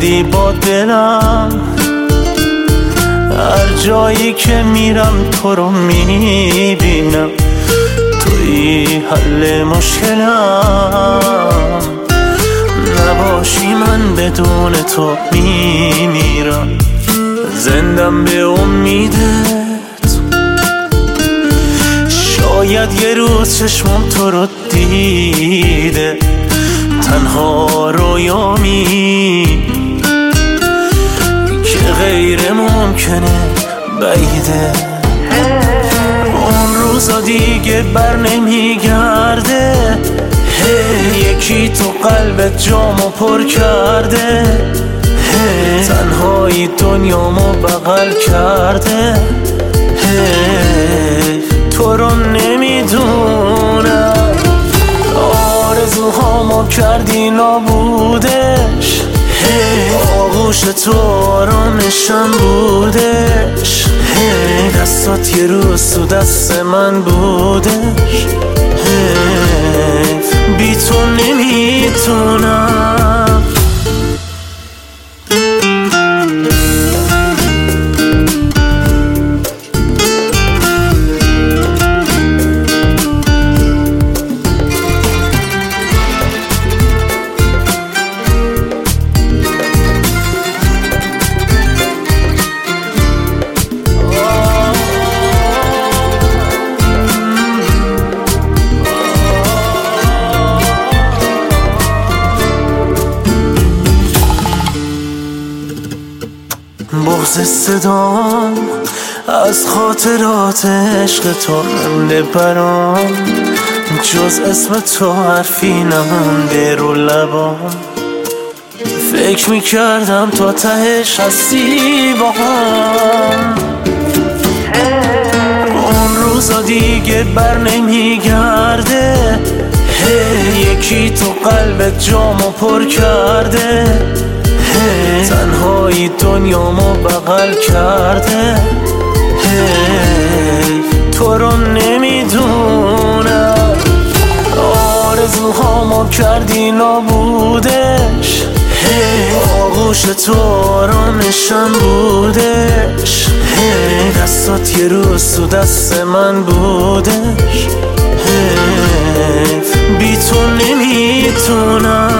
کردی با دلم، هر جایی که میرم تو رو میبینم، توی حل مشکلم. نباشی من بدون تو میمیرم، زندم به امیدت. شاید یه روز چشمم تو رو دیده، تنها رویامی که غیر ممکنه بعیده. اون روزا دیگه بر نمیگرده، یکی تو قلبت جامو پر کرده، تنهایی دنیامو بغل کرده. تو رو نمیدونم، آرزوهامو کردی نابودش، آغوش تو آرامشم بودش، دستات یه روز تو دست من بودش. بی تو نمیتونم. بغض صدام از خاطرات عشق تو مونده برام، جز اسم تو حرفی نمونده رو لبام. فکر میکردم تا تهش هستی با هم، اون روزا دیگه بر نمیگرده، یکی تو قلبت جامو پر کرده، تنهایی دنیامو بغل کرده. تو رو نمیدونم، آرزوهامو کردی نابودش، آغوش تو آرامشم بودش، دستات یه روز تو دست من بودش. بی تو نمیتونم.